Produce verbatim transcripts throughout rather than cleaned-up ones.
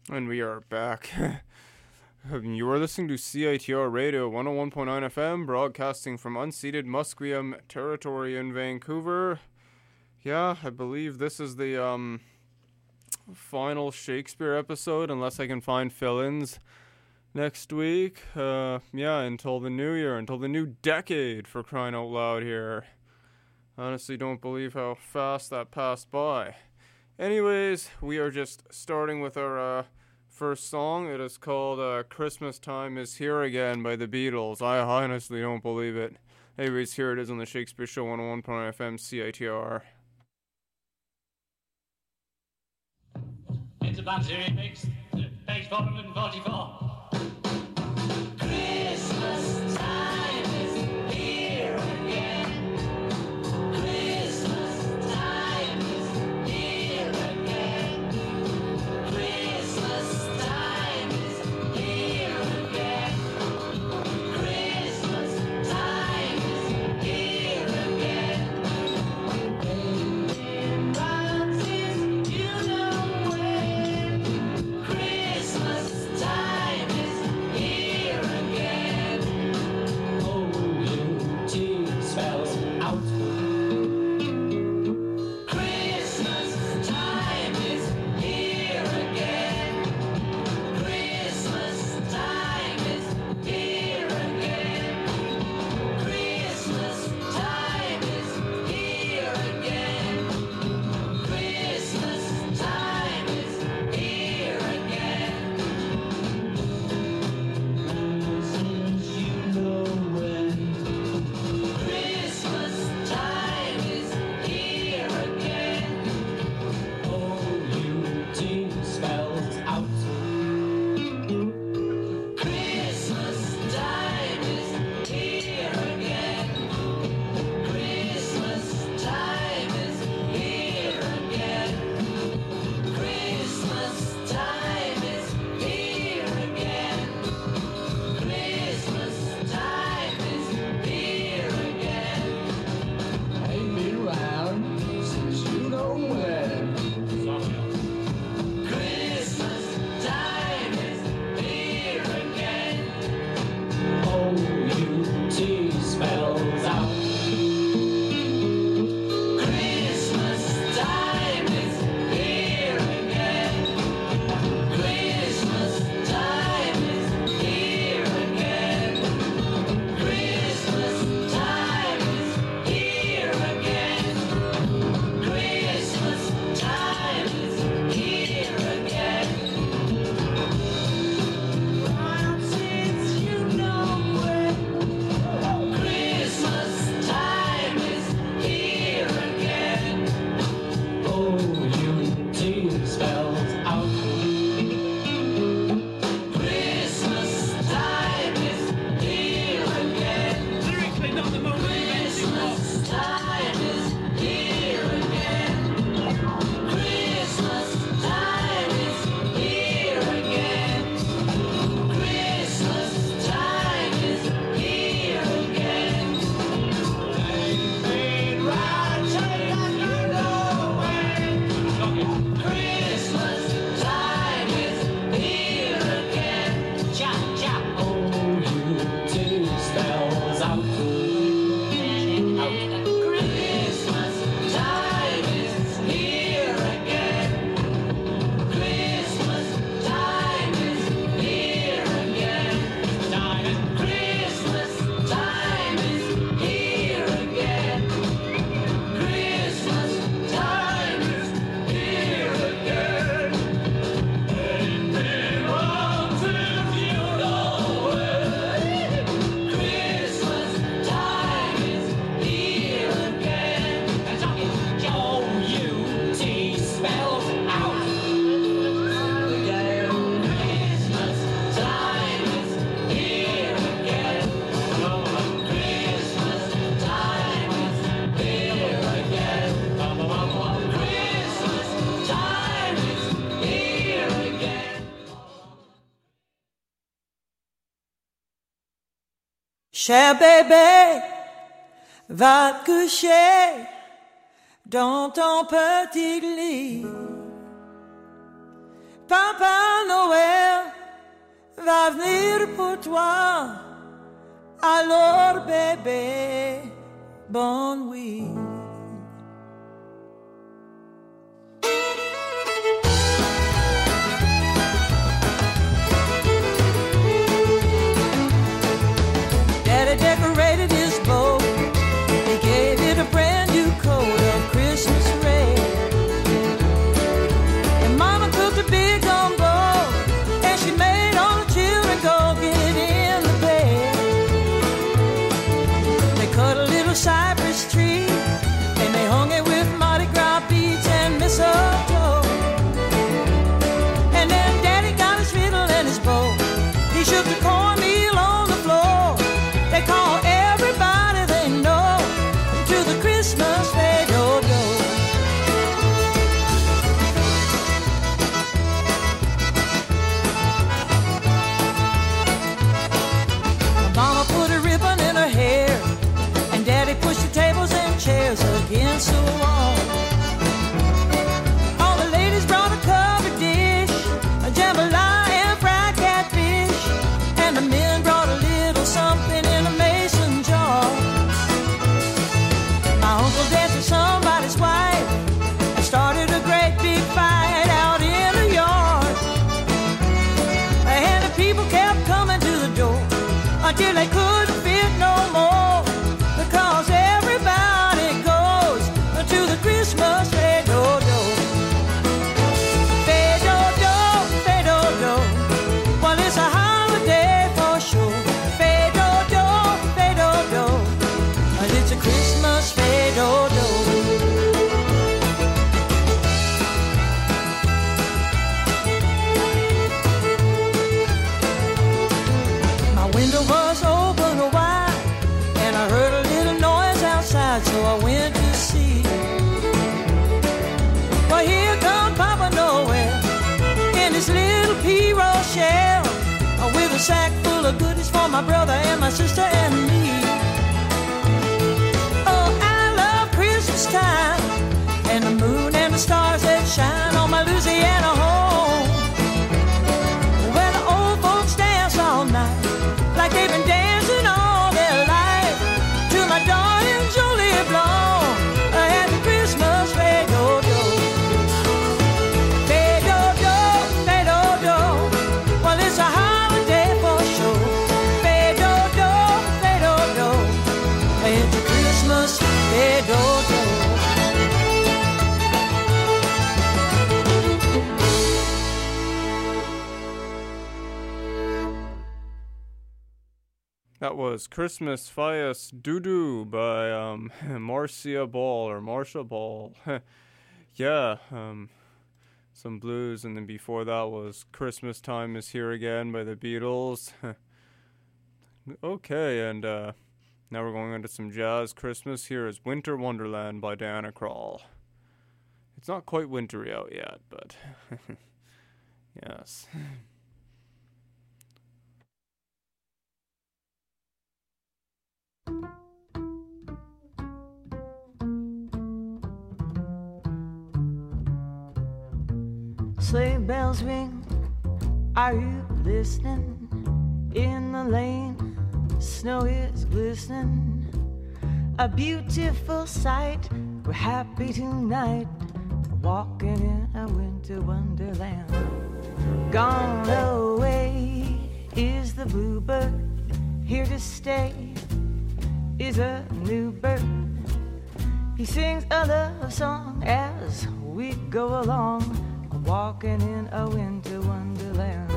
And we are back. You are listening to C I T R Radio one oh one point nine F M, broadcasting from unceded Musqueam territory in Vancouver. Yeah, I believe this is the um final Shakespeare episode, unless I can find fill-ins next week. Uh, yeah, until the new year, until the new decade, for crying out loud here. Honestly, don't believe how fast that passed by. Anyways, we are just starting with our uh, first song. It is called uh, Christmas Time Is Here Again by the Beatles. I honestly don't believe it. Anyways, here it is on the Shakespeare Show one oh one point nine F M C I T R. It's a fancy remix, page four hundred forty-four. Christmas time is here again. Christmas time is here again. Christmas time is here again. Christmas time is here again. Baby rises, you know when. Christmas time is here again. O U T spells out. Christmas time is here again. Christmas time is here again. Christmas time is here again. Christmas time is here again. Since you know when. Christmas time is here again. O U T spells out. Christmas time is here again. Christmas time is here again. Christmas time is here again. Christmas time is here again. Ain't been around since you know when. Christmas time is here again. O U T spells out. Christmas time is here again. Christmas time is here again. Christmas time is here again. Christmas time is here again. Round since you know when. Christmas time is here again. O U T spells out. Christmas time is here again. Lyrically, not the most Christmas time is here again. Christmas time is here again. Christmas time is here again. Ain't been right till you know when. Christmas time is here again. Cha cha. O U T spells out. Christmas time is here again. Christmas time is here again. Christmas time is here again. Christmas time is here again. Ain't been wrong since you know when. Christmas time is here again. O U T spells out. Christmas time is here again. Christmas time is here again. Christmas time is here again. Cher bébé, va te coucher dans ton petit lit. Papa écrire pour toi. Alors bébé, bonne nuit. Daddy decorated his boat. He gave it a brand new coat of Christmas red. And Mama cooked a big gumbo, and she made all the children go get in the bed. They cut a little cypress tree, and they hung it with Mardi Gras beads and mistletoe. And then Daddy got his fiddle and his bow. He shook the cornmeal on the floor. They call everybody they know to the Christmas fado-do. Mama put a ribbon in her hair, and Daddy pushed the tables and chairs against the wall. All the ladies brought a covered dish, a jambalaya and fried catfish, and the men brought a little something in a mason jar. My uncle danced with somebody's wife and started a great big fight out in the yard. And the people kept coming to the door until they couldn't fit no more, because everybody goes to the Christmas fado-do. Fado-do, fado-do, well, it's a holiday for sure. Fado-do, fado-do, well, it's a Christmas fado-do. My window was open wide, and I heard a little noise outside, so I went to see. Well, here comes Papa Noel in his little P. Rochelle, with a sack full of goodies for my brother and my sister and me. Oh, I love Christmas time, and the moon and the stars that shine on my Louisiana home, where the old folks dance all night like they've been dancing all their life, to my darling Jolie Blanc and the Christmas fado-do. Fado-do, fado-do, well, it's a holiday for sure. Fado-do, fado-do, it's a Christmas fado-do. That was Christmas Fias Doo-Doo by um, Marcia Ball or Marcia Ball. Yeah, um, some blues, and then before that was Christmas Time Is Here Again by the Beatles. Okay, and uh, now we're going into some jazz. Christmas. Here is Winter Wonderland by Diana Krall. It's not quite wintry out yet, but yes. Sleigh bells ring, are you listening? In the lane, snow is glistening. A beautiful sight, we're happy tonight, walking in a winter wonderland. Gone away is the bluebird, here to stay is a new bird. He sings a love song as we go along, walking in a winter wonderland.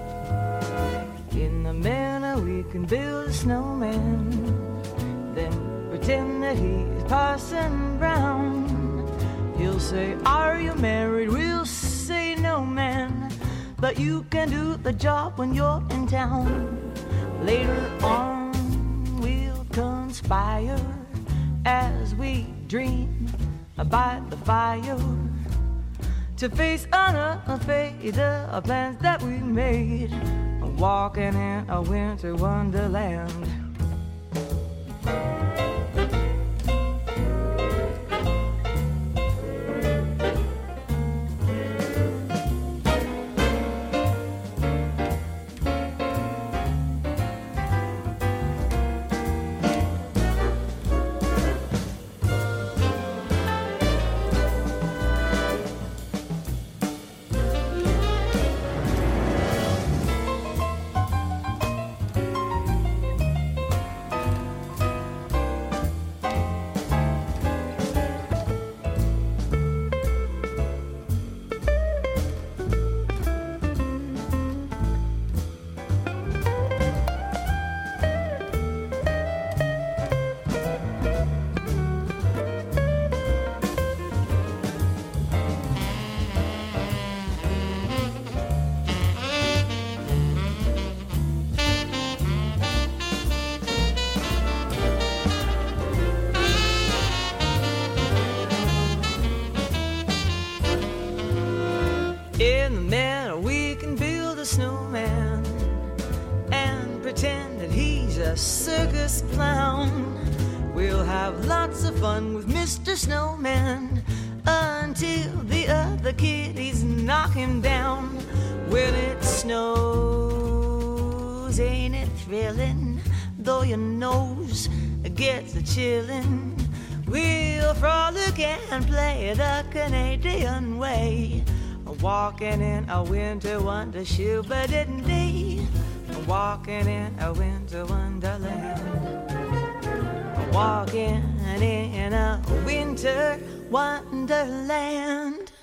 In the manor we can build a snowman, then pretend that he's Parson Brown. He'll say, are you married? We'll say, no, man, but you can do the job when you're in town. Later on we'll conspire as we dream by the fire, to face unafraid the plans that we made, walking in a winter wonderland. a snowman and pretend that he's a circus clown. We'll have lots of fun with Mister Snowman until the other kitties knock him down. When it snows, ain't it thrilling? Though your nose gets a chillin', we'll frolic and play the Canadian way, walking in a winter wonder shoe, but didn't they? Walking in a winter wonderland, walking in a winter wonderland.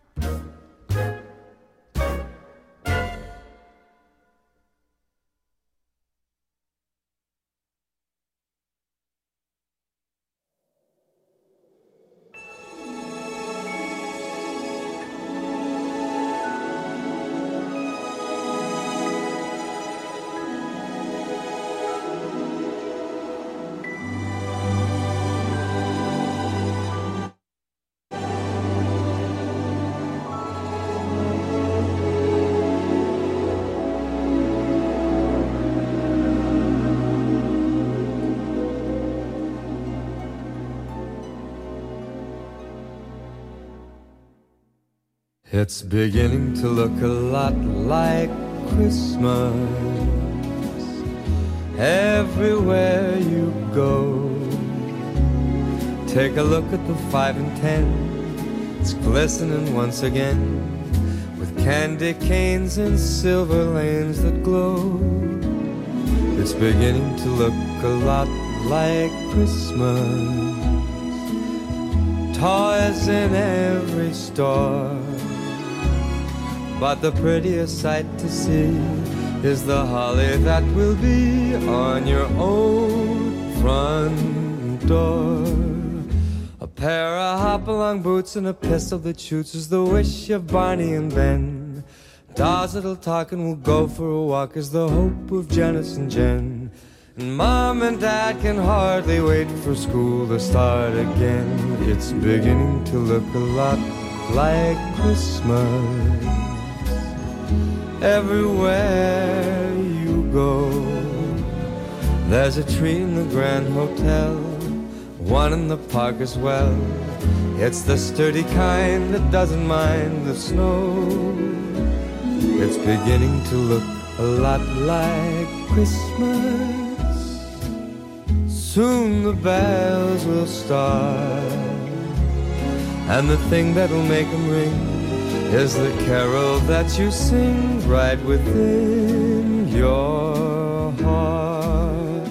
It's beginning to look a lot like Christmas everywhere you go. Take a look at the five and ten, it's glistening once again with candy canes and silver lanes that glow. It's beginning to look a lot like Christmas, toys in every store. But the prettiest sight to see is the holly that will be on your own front door. A pair of hop-along boots and a pistol that shoots is the wish of Barney and Ben. Dolls that'll talk and will go for a walk is the hope of Janice and Jen. And Mom and Dad can hardly wait for school to start again. It's beginning to look a lot like Christmas everywhere you go. There's a tree in the Grand Hotel, one in the park as well. It's the sturdy kind that doesn't mind the snow. It's beginning to look a lot like Christmas. Soon the bells will start, and the thing that'll make them ring is the carol that you sing right within your heart.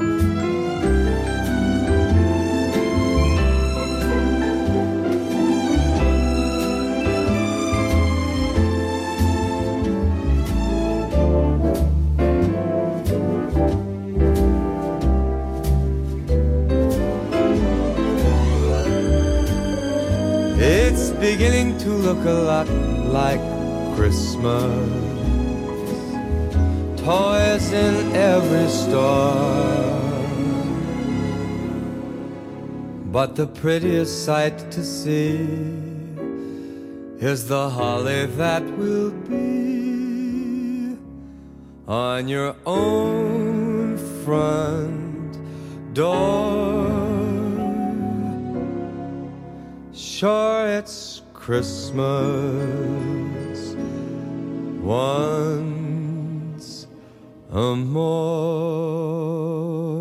It's beginning to look a lot like Christmas, toys in every store. But the prettiest sight to see is the holly that will be on your own front door. Sure, it's Christmas once a more.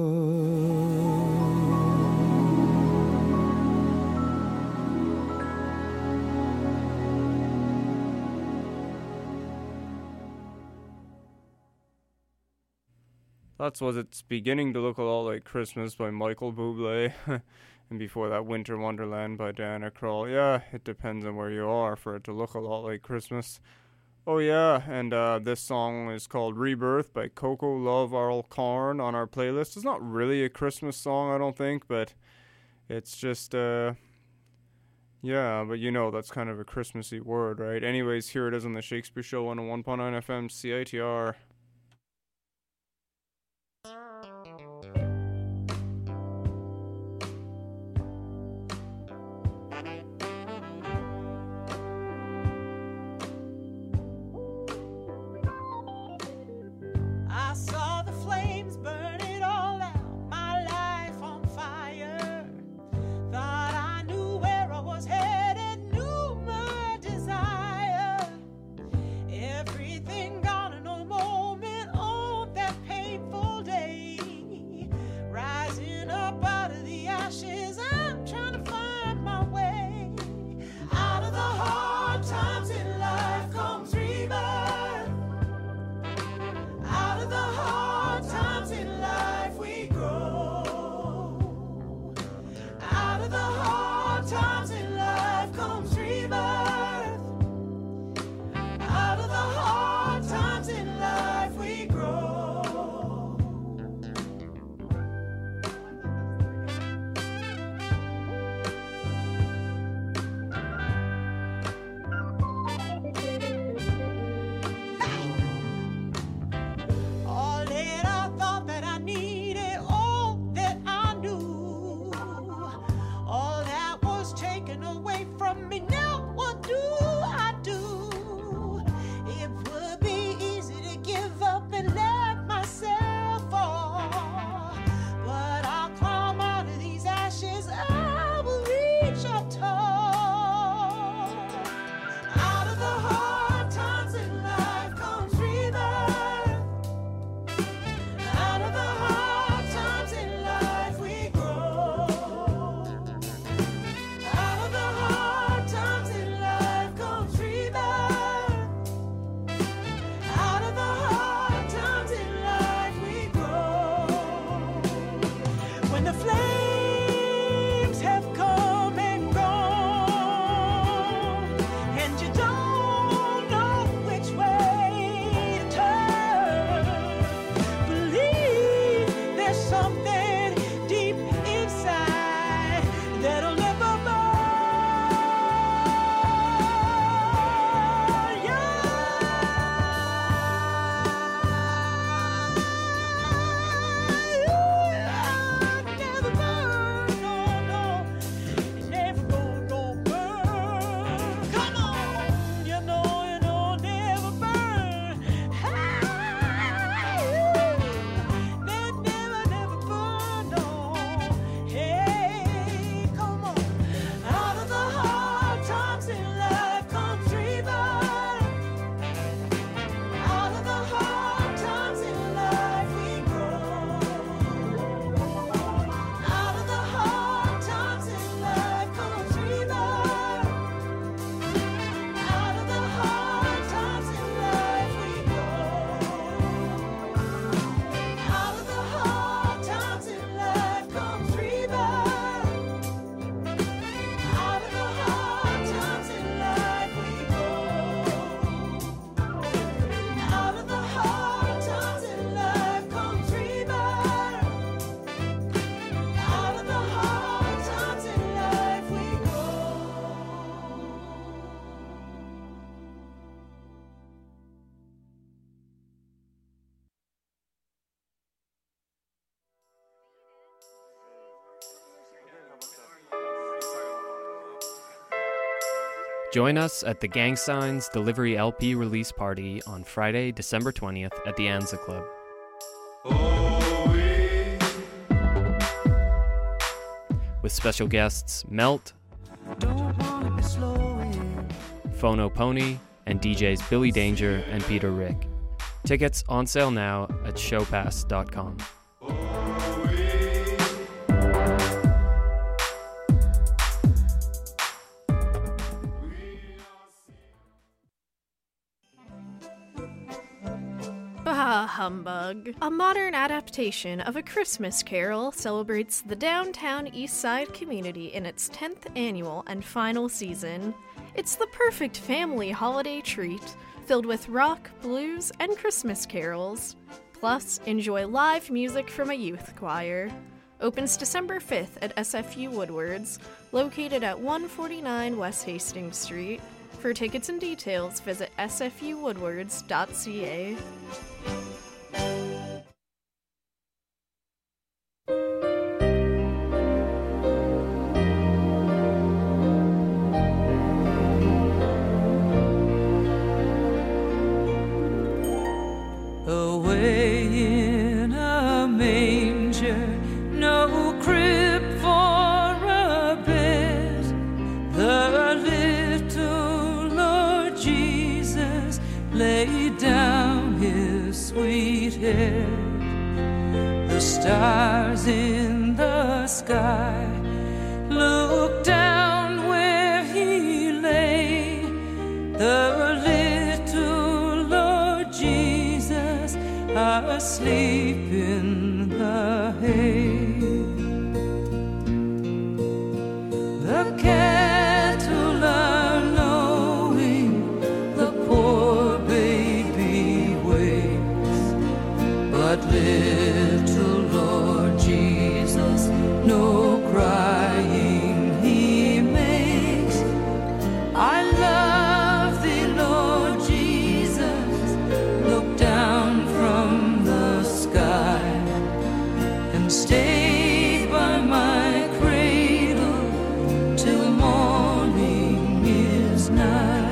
That was It's Beginning to Look a Lot Like Christmas by Michael Bublé. And before that, Winter Wonderland by Diana Krall. Yeah, it depends on where you are for it to look a lot like Christmas. Oh yeah, and uh, this song is called Rebirth by Coco Love Earl Corn on our playlist. It's not really a Christmas song, I don't think, but it's just, uh, yeah, but you know that's kind of a Christmassy word, right? Anyways, here it is on the Shakespeare Show on one oh one point nine F M C I T R. Join us at the Gang Signs Delivery L P release party on Friday, December twentieth at the Anza Club. With special guests Melt, Phono Pony, and D Js Billy Danger and Peter Rick. Tickets on sale now at showpass dot com. Bah humbug. A modern adaptation of A Christmas Carol celebrates the downtown East Side community in its tenth annual and final season. It's the perfect family holiday treat, filled with rock, blues, and Christmas carols. Plus, enjoy live music from a youth choir. Opens December fifth at S F U Woodwards, located at one forty-nine West Hastings Street. For tickets and details, visit s f u woodwards dot c a. Away in a manger, no crib for a bed, the little Lord Jesus laid down his sweet head. The stars in the sky looked down where he lay, the little Lord Jesus asleep in the hay. The cattle are lowing, the poor baby waits, but little Lord Jesus no crying he makes. I love thee, Lord Jesus, look down from the sky and stay by my cradle till morning is nigh.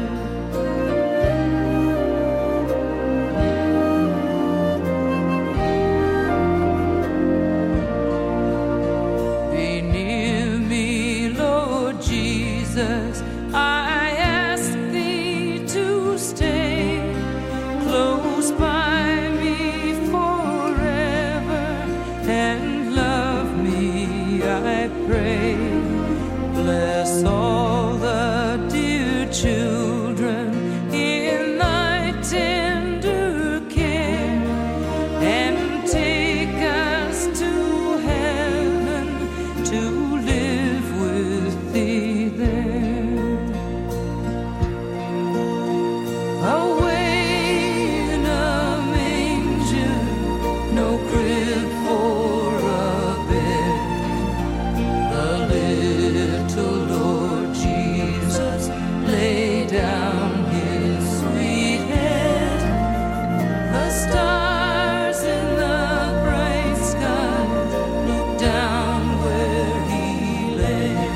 Be near me, Lord Jesus, I ask thee to stay close by me forever and love me, I pray. Bless all the dear children in thy tender care and take us to heaven to live with thee there. Away in a manger, no crib for a bed, the little Lord Jesus lay down his sweet head. The stars in the bright sky looked down where he lay,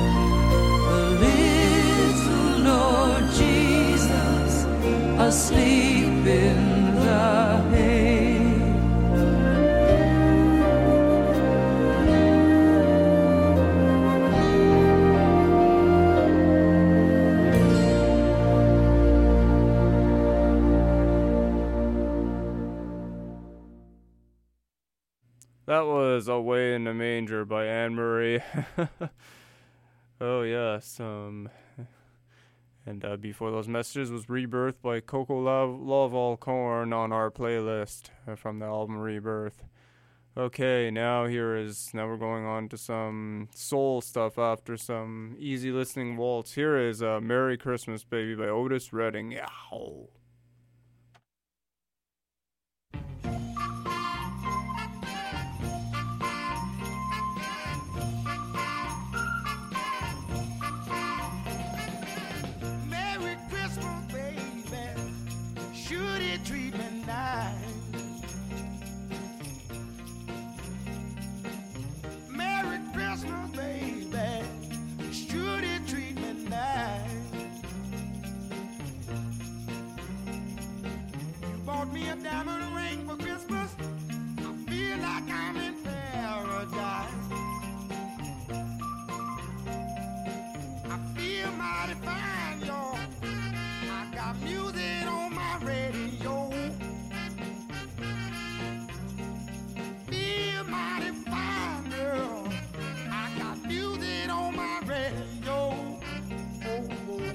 the little Lord Jesus asleep in the hay. That was Away in the Manger by Anne Marie. Oh, yes. Um, and uh, before those messages was Rebirth by Coco Love, Love All Corn on our playlist uh, from the album Rebirth. Okay, now here is, now we're going on to some soul stuff after some easy listening waltz. Here is uh, Merry Christmas Baby by Otis Redding. Yow. Merry Christmas, baby. Should it treat me nice? Merry Christmas, baby. Should it treat me nice? bought me a diamond ring for Christmas. I feel like I'm in paradise. I feel mighty fine, y'all. I got music on my radio. Feel mighty fine, girl. I got music on my radio. Oh, oh, oh.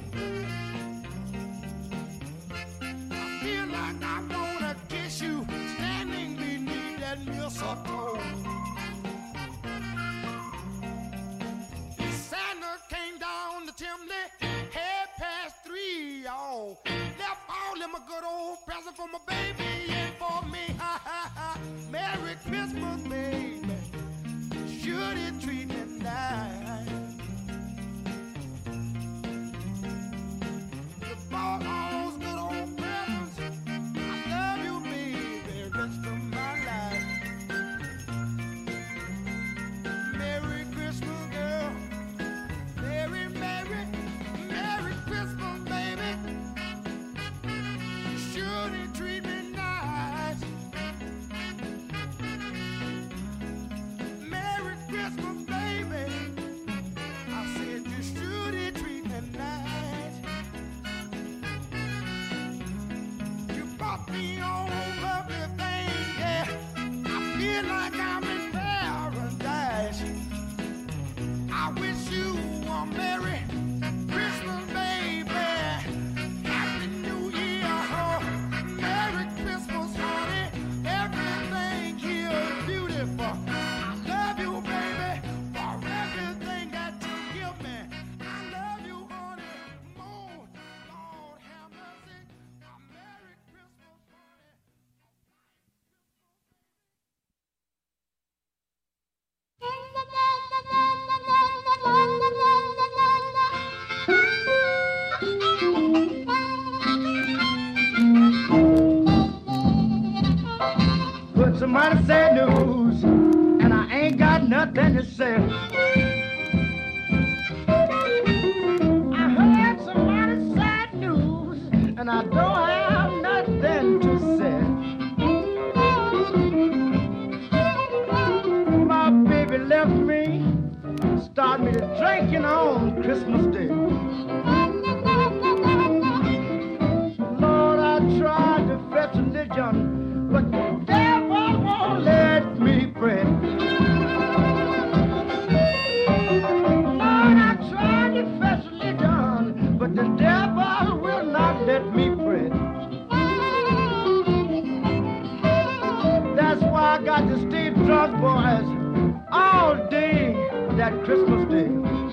I feel like I wanna kiss you standing beneath that mistletoe. Santa came down the chimney, half past three, y'all. Left all them a good old present for my baby and for me. Ha ha ha. Merry Christmas, baby. Should it treat me nice? You bought all those good old presents. I love you, baby, rest of my life. Merry Christmas, girl. Merry, Merry, Merry Christmas, baby. You should treat me nice. Merry Christmas, baby. I said you should treat me nice. You bought me all everything, yeah. I feel like I'm in paradise. I wish you a Merry Christmas, baby. Happy New Year, oh. Merry Christmas, honey. Everything here is beautiful. I love you, baby, for everything that you give me. I love you, honey, more. Lord have mercy. A Merry Christmas, honey. Put some mighty sad news, and I ain't got nothing to say. I heard some mighty sad news, and I don't have nothing to say. My baby left me, started me to drinking on Christmas Day. Lord, I tried to fetch religion, but the devil won't let me pray. Lord, I tried to fetch religion, but the devil will not let me pray. That's why I got to stay drunk, boys, all day that Christmas Day.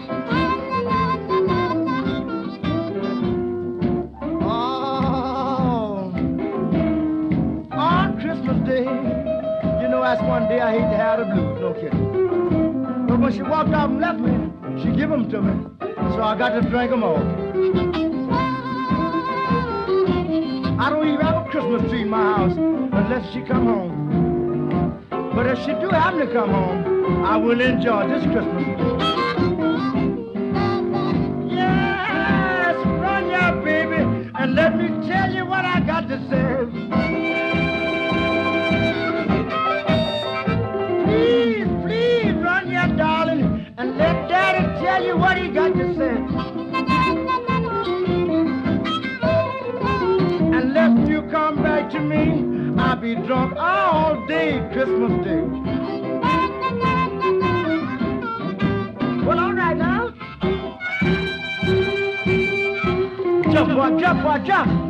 Oh, on Christmas Day, you know that's one day I hate to have the blues, no kidding. But when she walked out and left me, she give them to me, so I got to drink them all. I don't even have a Christmas tree in my house unless she come home. But if she do happen to come home, I will enjoy this Christmas. Yes, run ya, baby, and let me tell you what I got to say. Please, please, run ya, darling, and let Daddy tell you what he got to say. Unless you come back to me, I'll be drunk all day Christmas Day. Well, all right now. Jump, boy, jump, boy, jump.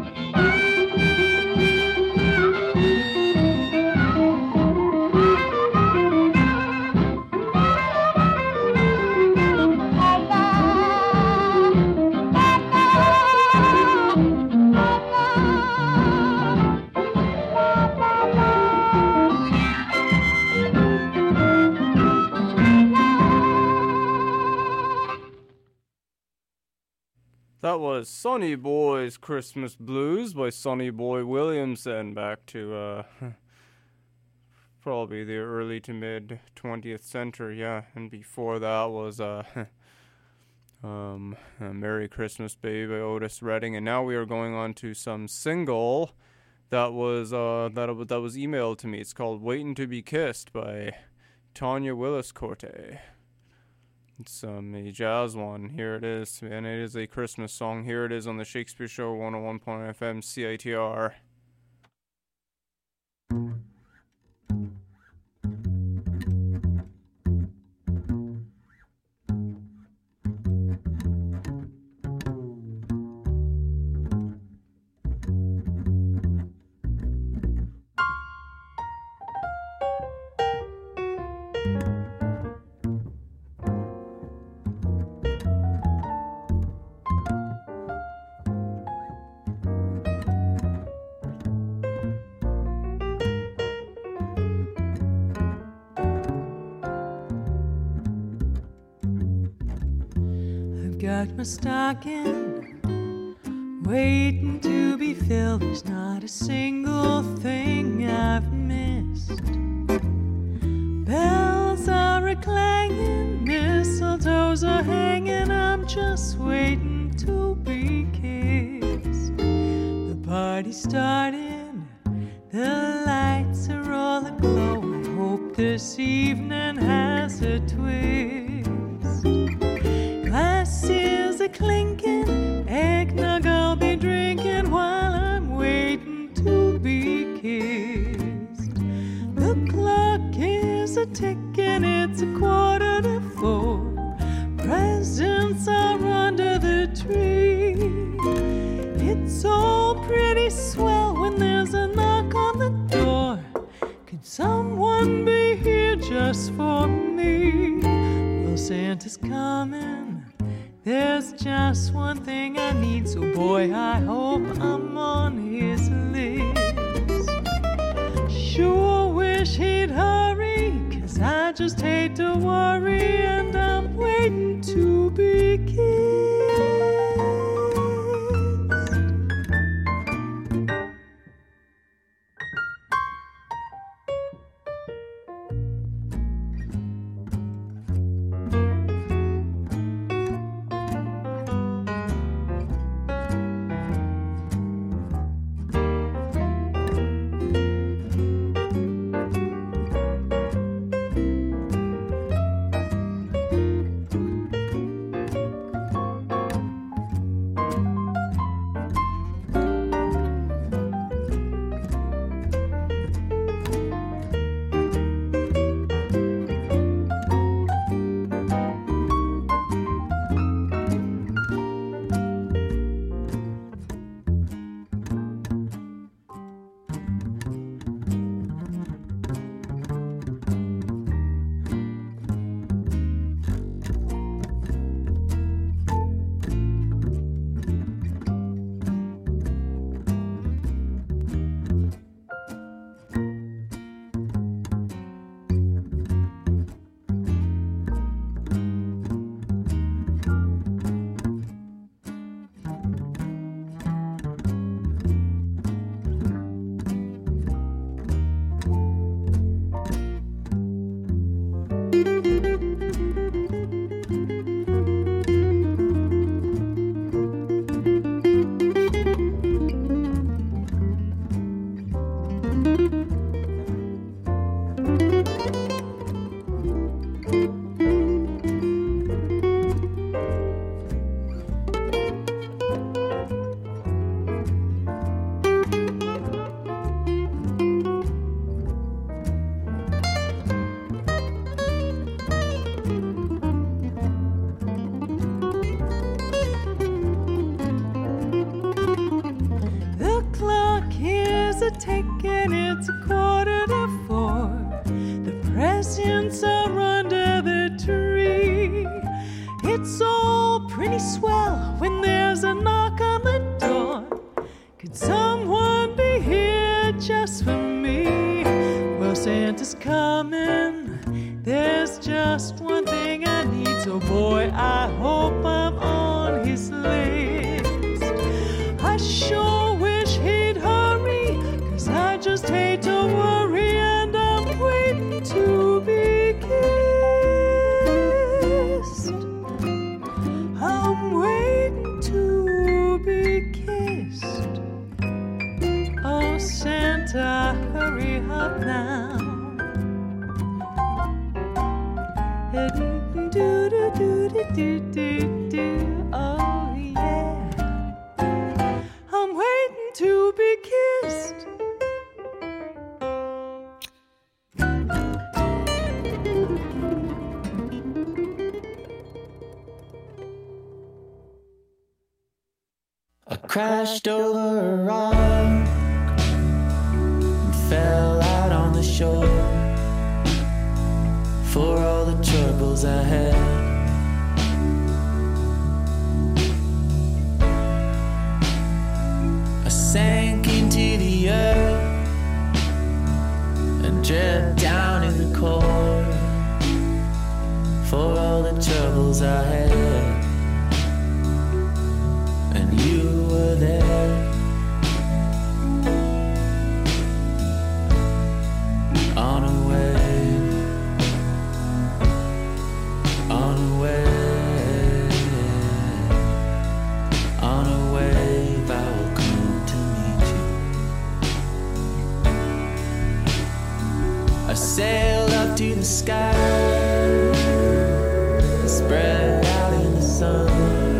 That was Sonny Boy's Christmas Blues by Sonny Boy Williamson, back to uh, probably the early to mid twentieth century, yeah. And before that was uh, um, uh, Merry Christmas Baby by Otis Redding. And now we are going on to some single that was uh that that was emailed to me. It's called "Waiting to Be Kissed" by Tanya Willis Corte. It's um, a jazz one. Here it is, and it is a Christmas song. Here it is on the Shakespeare Show, one oh one point nine F M, C I T R. Got my stocking waiting to be filled. There's not a single thing I've missed. Bells are a-clanging, mistletoes are hanging. I'm just waiting to be kissed. The party's starting, the lights are all aglow. I hope this evening has a twist. Glasses are clinking, eggnog I'll be drinking while I'm waiting to be kissed. The clock is a ticking, it's a quarter to four. Presents are under the tree. It's all pretty swell when there's a knock on the door. Could someone be here just for me? Well, Santa's coming. There's just one thing I need, so boy, I hope I'm on his list. Sure wish he'd hurry, 'cause I just hate to worry, and I'm waiting to be kissed. Ticking, it's a quarter to four. The presents are under the tree. It's all pretty swell when there's a knock on the door. Could someone be here just for me? Well, Santa's coming. There's just one thing I need, so boy, I hope I'm on his list. I sure wish he'd hurry, 'cause I just hate to worry, and I'm waiting to be kissed. I'm waiting to be kissed. Oh, Santa. better hurry up now. Do do do do do do do. Oh yeah, I'm waiting to be kissed. I crashed over a rock and fell out on the shore. For all the troubles I had, I sank into the earth and dripped down in the core. For all the troubles I had, and you were there. On a wave, on a wave, on a wave, I will come to meet you. I sailed up to the sky, spread out in the sun,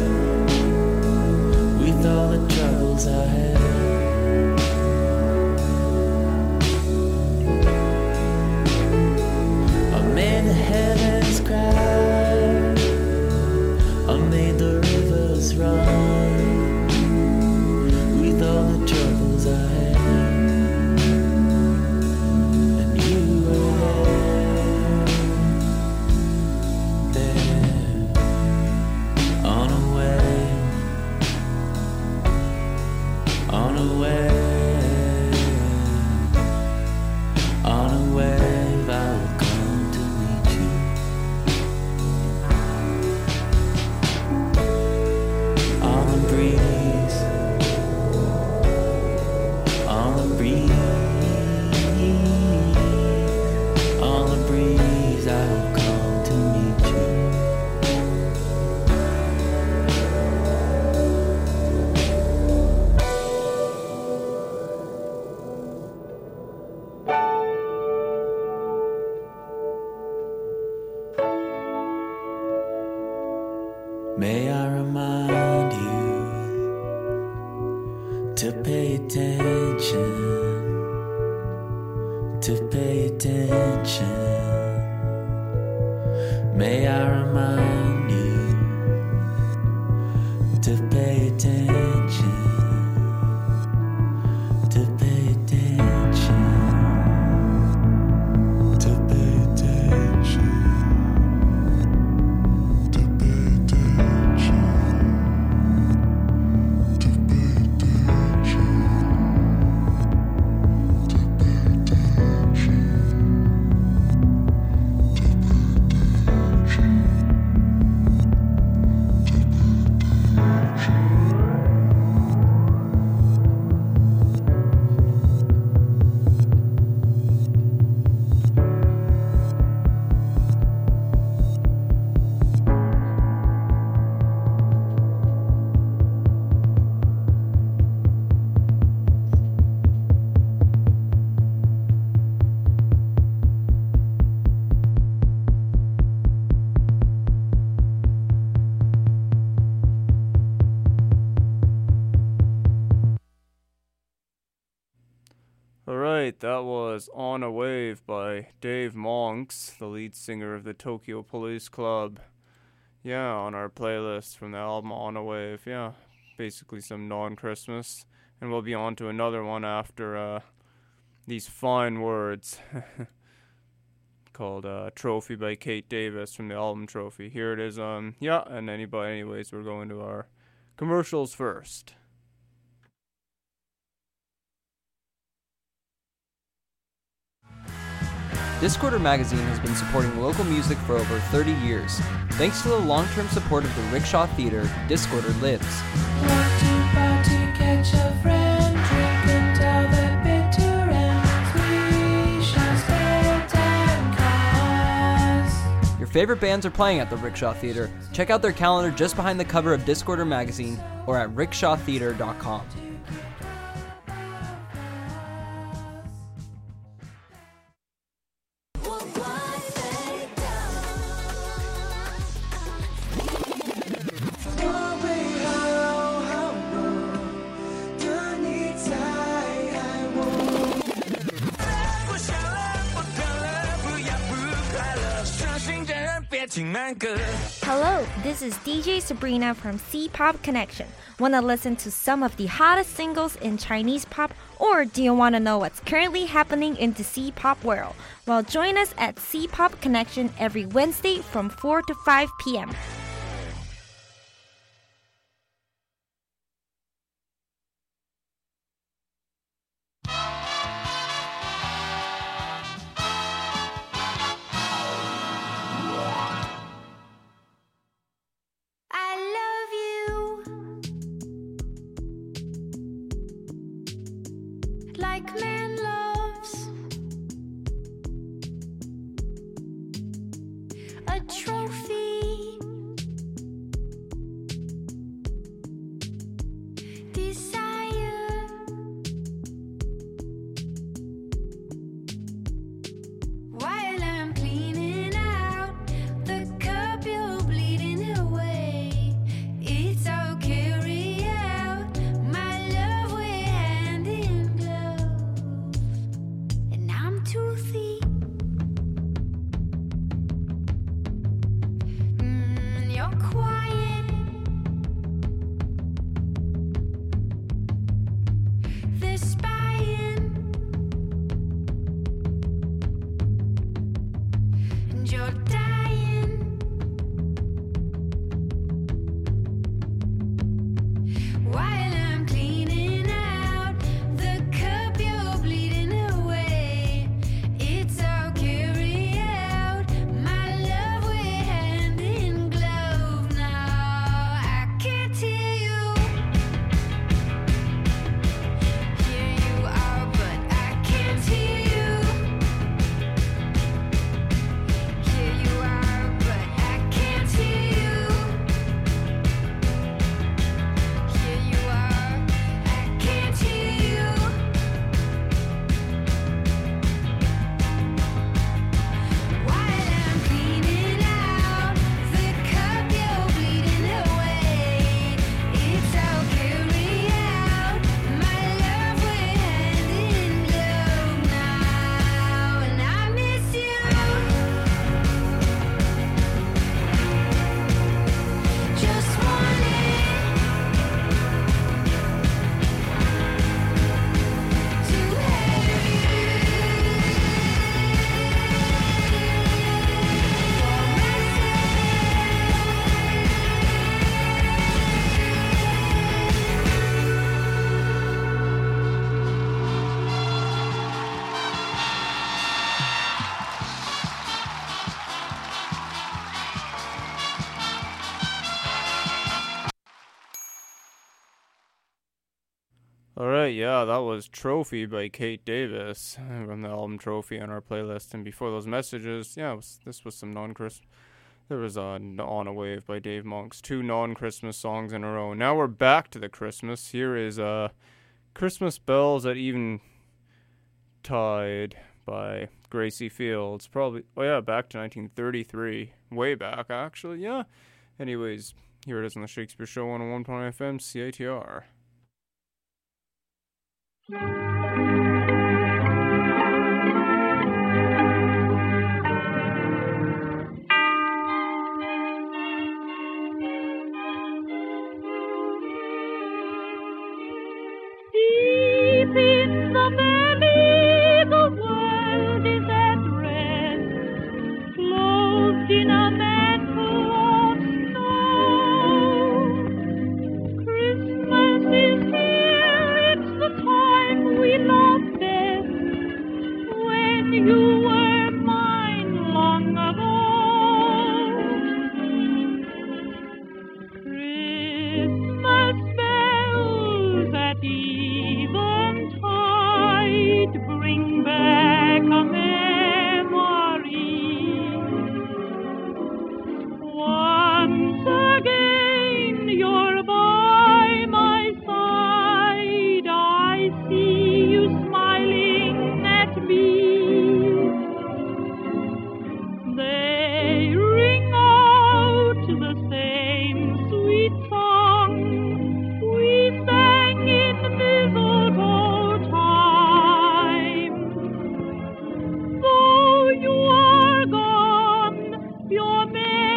with all the troubles I had. I made the heavens cry, I made the rivers run, with all the troubles I had. And you were there, there, on a wave, on a wave, on a wave, I will come to meet you. On the breeze, on the breeze, on the breeze, I will come to meet you. May I remind you to pay attention, to pay attention. May I remind you to pay attention, to pay attention, to pay attention. Alright, that was On a Wave by Dave Monks, the lead singer of the Tokyo Police Club. Yeah, on our playlist from the album On a Wave. Yeah, basically some non-Christmas. And we'll be on to another one after uh, these fine words called uh, Trophy by Kate Davis from the album Trophy. Here it is. Um, yeah, and anybody, anyways, we're going to our commercials first. Discorder Magazine has been supporting local music for over thirty years. Thanks to the long-term support of the Rickshaw Theater, Discorder lives. Want to party, catch a friend, drink until the bitter ends. We shall stay ten cars. Your favorite bands are playing at the Rickshaw Theater. Check out their calendar just behind the cover of Discorder Magazine or at rickshaw theater dot com. 情难隔。 Hello, this is D J Sabrina from C-Pop Connection. Want to listen to some of the hottest singles in Chinese pop, or do you want to know what's currently happening in the C-Pop world? Well, join us at C-Pop Connection every Wednesday from four to five p.m. I love you like man loves a trophy. Desire while I'm cleaning out the cup you're bleeding away. It's all carry out my love, we're hand in glove, and I'm toothy. Mm, you're quiet. They're spying, and you're dying. While I'm cleaning out the cup you're bleeding away, it's all carry out my love, we're hand in glove now. I can't hear you. Here you are, but I can't hear you. Here you are, but I can't hear you. Here you are, I can't hear you. While I'm cleaning out the cup you're bleeding away, it's all carry out my love, we're hand in glove now, and I miss you. Just wanted to Alright, yeah, that was Trophy by Kate Davis from the album Trophy on our playlist. And before those messages, yeah, it was, this was some non-Christmas. There was uh, On a Wave by Dave Monks. Two non-Christmas songs in a row. Now we're back to the Christmas. Here is uh, Christmas Bells at Eventide by Gracie Fields. Probably, oh yeah, back to nineteen thirty-three. Way back, actually, yeah. Anyways, here it is on the Shakespeare Show one oh one point nine F M, C A T R. Deep in the valley, the world is at rest, clothed in a mantle of snow. Christmas is here, it's the time we love best, when you were mine long ago. Christmas bells at eventide bring back a memory. Once again you're by my side, I see you smiling at me. They ring out the same sweet song we sang in mistletoe time. Though you are gone, your memory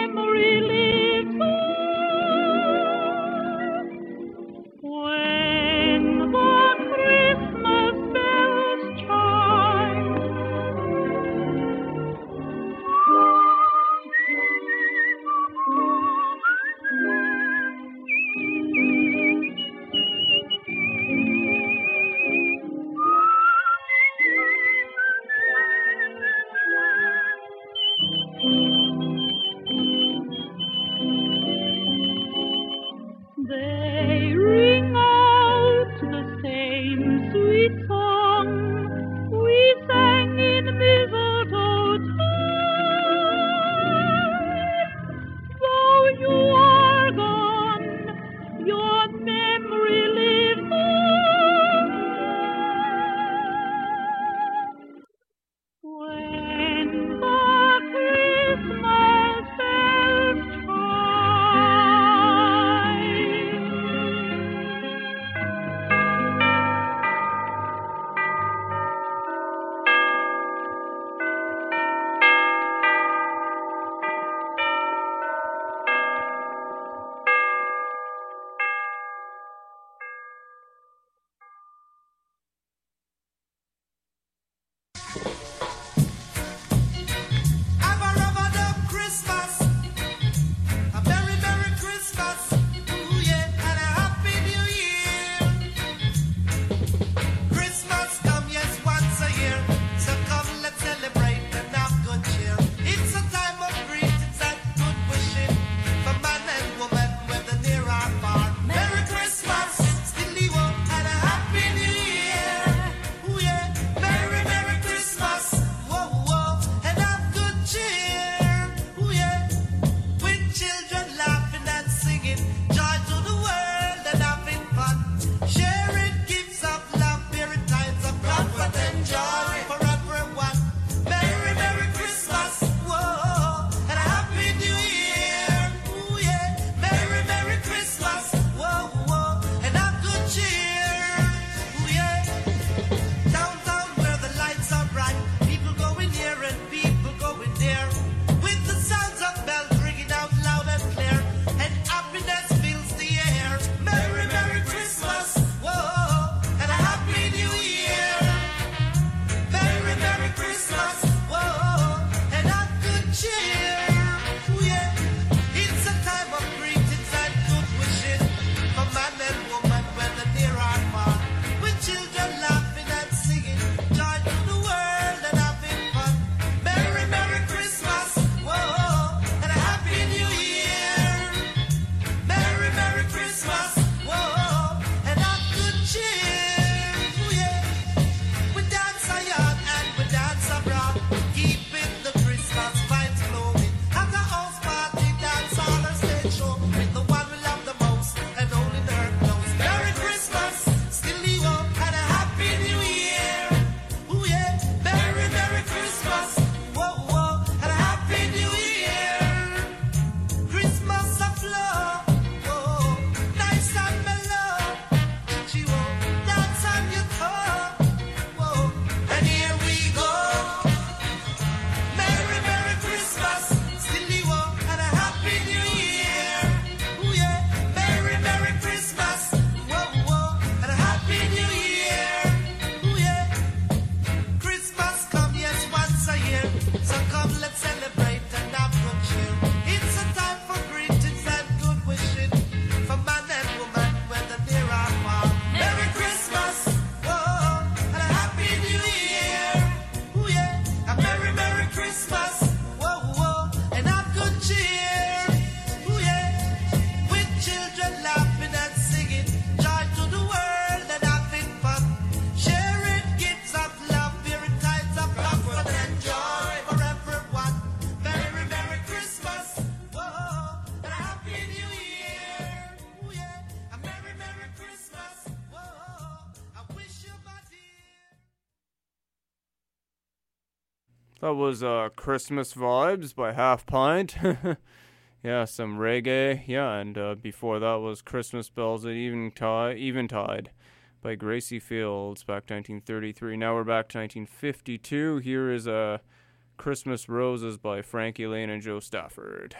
That was uh, Christmas Vibes by Half Pint. Yeah, some reggae. Yeah, and uh, before that was Christmas Bells at Eventide, Eventide by Gracie Fields back to nineteen thirty-three. Now we're back to nineteen fifty-two. Here is uh, Christmas Roses by Frankie Lane and Joe Stafford.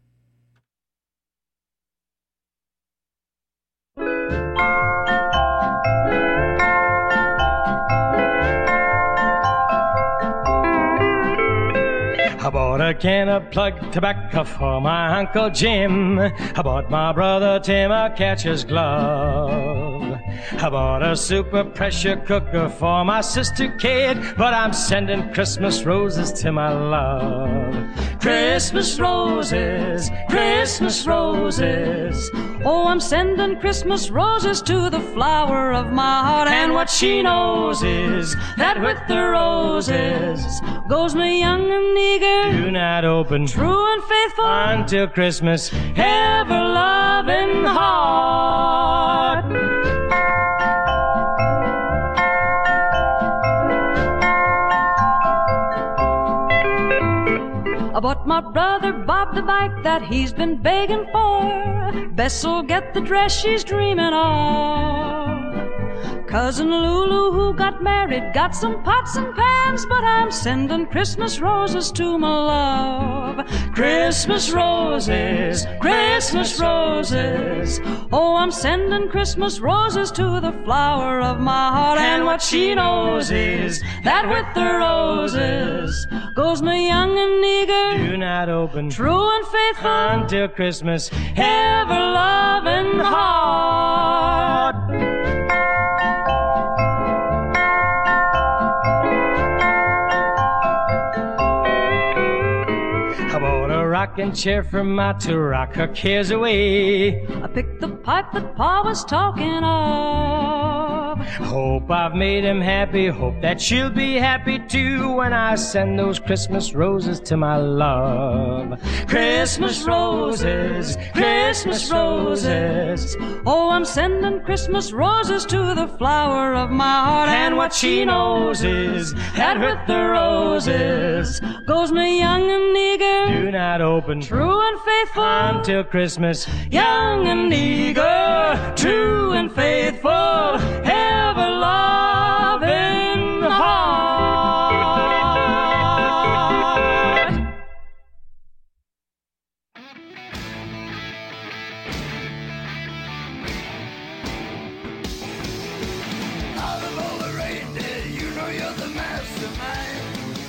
I bought a can of plug tobacco for my Uncle Jim. I bought my brother Tim a catcher's glove. I bought a super pressure cooker for my sister Kate, but I'm sending Christmas roses to my love. Christmas roses, Christmas roses. Oh, I'm sending Christmas roses to the flower of my heart. And what she knows is that with the roses goes me young and eager, do not open, true and faithful until Christmas, ever loving heart. I bought my brother Bob the bike that he's been begging for. Bess'll get the dress she's dreaming of. Cousin Lulu, who got married, got some pots and pans, but I'm sending Christmas roses to my love. Christmas roses, Christmas roses. Oh, I'm sending Christmas roses to the flower of my heart. And what she knows is that with the roses goes me young and eager, do not open, true and faithful until Christmas, ever loving heart. Rocking chair for Ma to rock her cares away. I picked the pipe that Pa was talking of. Hope I've made him happy, hope that she'll be happy too when I send those Christmas roses to my love. Christmas roses, Christmas roses. Oh, I'm sending Christmas roses to the flower of my heart. And what she knows is that with the roses goes me young and eager, do not open, true and faithful until Christmas, young and eager, true and faithful, ever loving heart. Out of all the reindeer, you know you're the mastermind.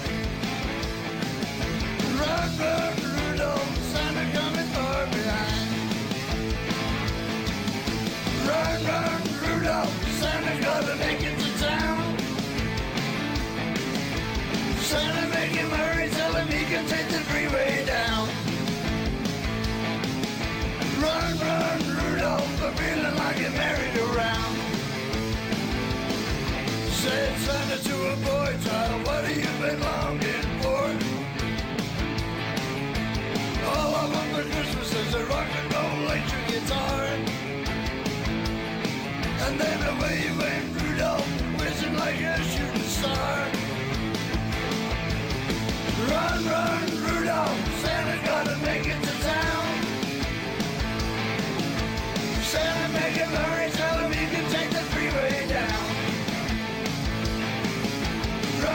Run, run, Rudolph, Santa coming far behind. Run, run, Rudolph, Santa gotta make it to town. Santa, make him hurry, tell him he can take the freeway down. Run, run, Rudolph, I'm feeling like a merry-go-round. Said Santa to a boy child, what have you been longing for? All I want for Christmas is a rock and roll electric guitar. And then away went Rudolph, whizzing like a shooting star. Run, run, Rudolph, Santa gotta make it to town. Santa, make him hurry, tell him he can take the freeway down.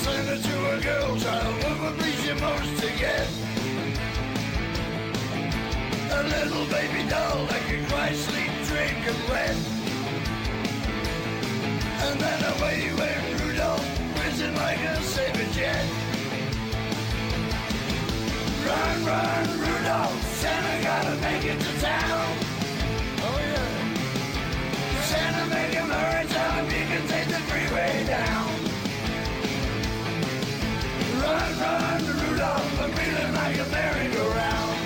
send it to a girl child. What would please you most to get? A little baby doll that can cry, sleep, drink, and wet. And then away went Rudolph, whizzing like a saber jet. Run, run, Rudolph, Santa gotta make it to town. Oh yeah. Santa, make him hurry, tell him you can take the freeway down. Run, run, Rudolph, I'm feeling like a merry-go-round.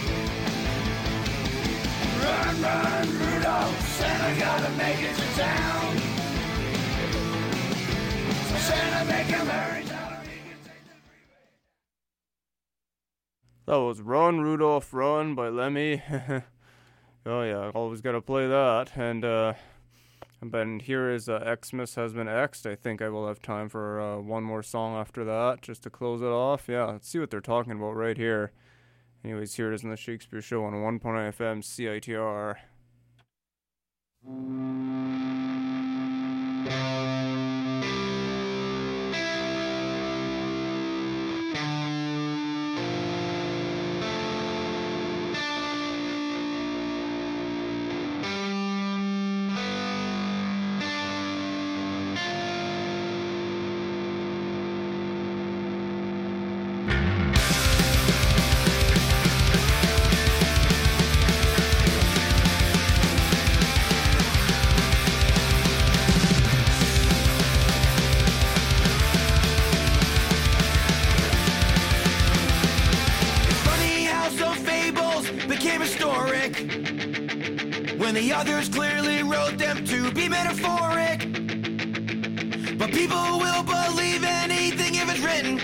Run, run, Rudolph, Santa gotta make it to town. Santa, make him hurry, tell him you can take the freeway. That was Run, Rudolph, Run by Lemmy. Oh yeah, always gotta play that. And uh, and here is uh, Xmas Has Been X'd. I think I will have time for uh, one more song after that, just to close it off. Yeah, let's see what they're talking about right here. Anyways, here it is in the Shakespeare Show on one point nine F M C I T R. When the others clearly wrote them to be metaphoric. But people will believe anything if it's written,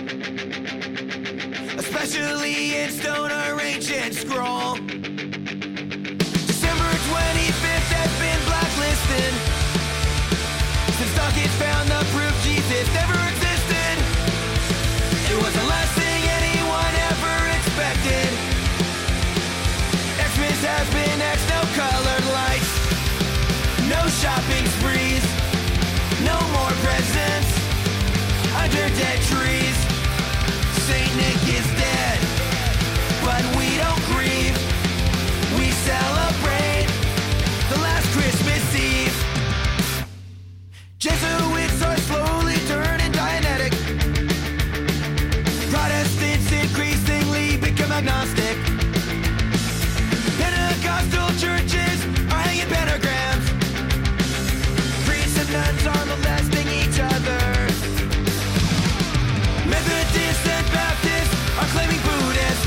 especially in stone or ancient scroll. December twenty-fifth has been blacklisted since Dawkins found the proof Jesus never existed. It was the last thing anyone ever expected. Xmas has been X, no colored lights, no shopping sprees, no more presents under dead trees. Saint Nick is dead, but we don't grieve. We celebrate the last Christmas Eve. Jesuits are slowly turning Dianetic. Protestants increasingly become agnostic. Pentecostal churches are hanging pentagrams. Priests and nuns are molesting each other. Methodists and Baptists are claiming Buddhists.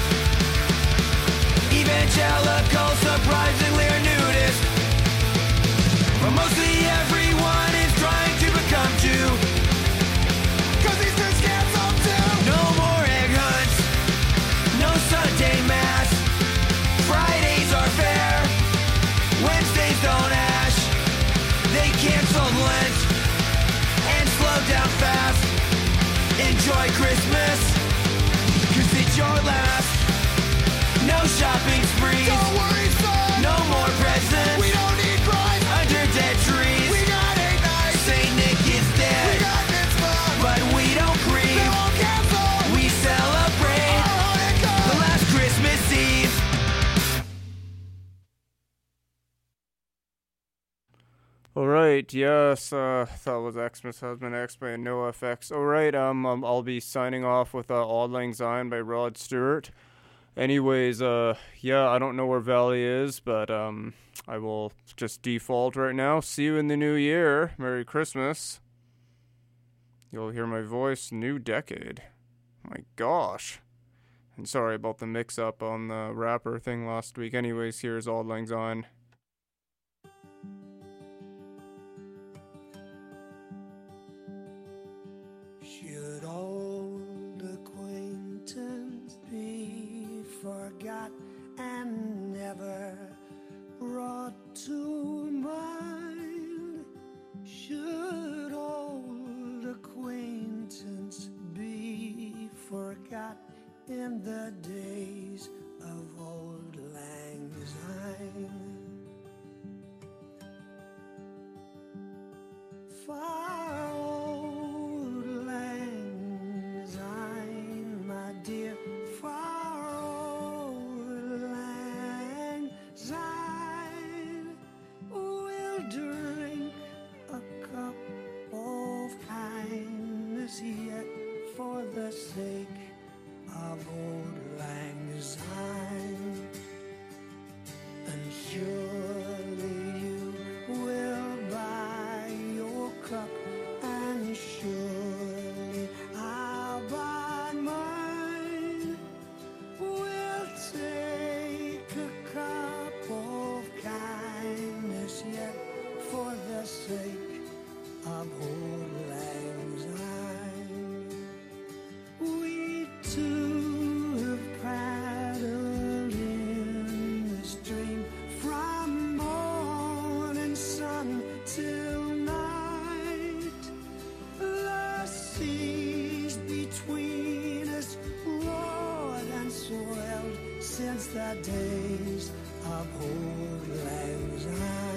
Evangelicals surprisingly are nudists. But mostly everyone is trying to become Jew, 'cause Easter's canceled too. No more egg hunts, no Sunday mass. Fridays are fair, Wednesdays don't ash. They canceled Lent and slowed down fast. Enjoy Christmas, 'cause it's your last. No shopping sprees, don't worry son, no more presents. We don't need Christ under dead trees. We got eight nights. Saint Nick is dead, we got mitzvah, but we don't grieve. They won't cancel. We celebrate the last Christmas Eve. Alright, yes, uh, that was Xmas Has Been X by NoFX. Alright, um, um, I'll be signing off with uh, Auld Lang Syne by Rod Stewart. Anyways, uh, yeah, I don't know where Valley is, but, um, I will just default right now. See you in the new year. Merry Christmas. You'll hear my voice, new decade. My gosh. And sorry about the mix-up on the rapper thing last week. Anyways, here's Auld Lang Syne. Should old acquaintance be forgot and never brought to mind? Should old acquaintance be forgot in the days of old Lang Syne? Far old Lang the days of old lang syne.